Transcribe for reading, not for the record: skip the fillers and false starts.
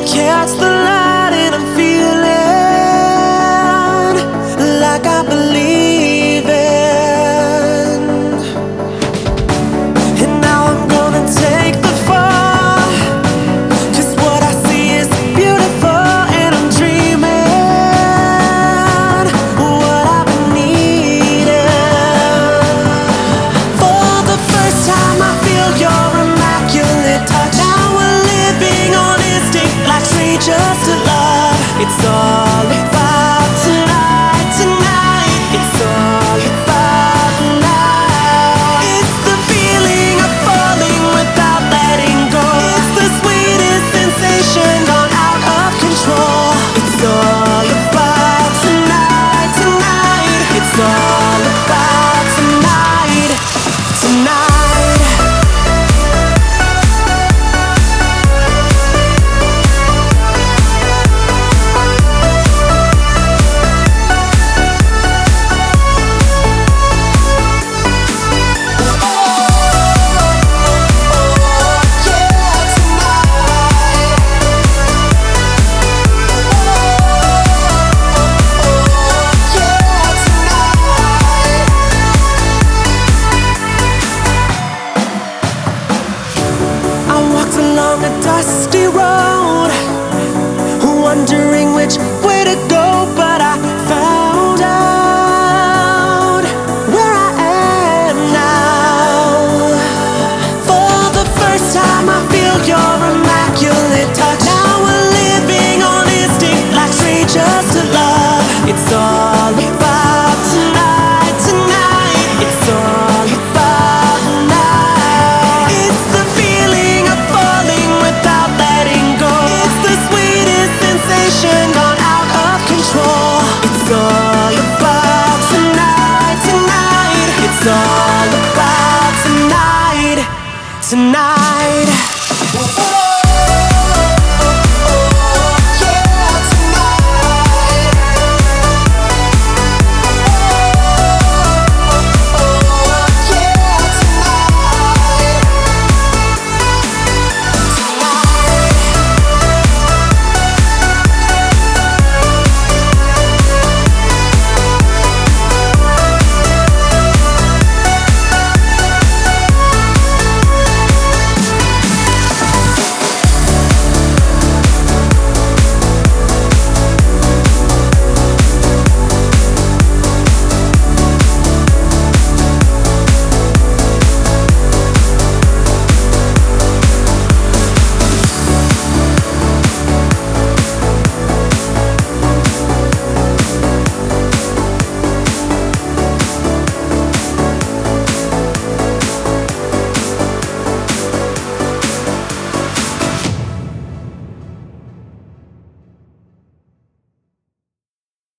Catch the light and I'm feeling like I believe in. And now I'm gonna take the fall, 'cause what I see is beautiful, and I'm dreaming what I've been needing. For the first time I feel your immaculate touch. Now we're living on instinct like strangers to love. It's all about tonight, tonight. It's all about tonight. It's the feeling of falling without letting go. It's the sweetest sensation gone out of control. It's all about tonight, tonight. It's all about tonight, tonight. Along a dusty road, wondering which way to go, but I found out where I am now. For the first time I feel your immaculate touch. Now we're living on instinct like strangers to love. It's all about tonight, tonight. It's all about tonight. It's the feeling of falling without letting go. It's the sweetest sensation gone out of control. It's all about tonight, tonight. It's all about tonight, tonight.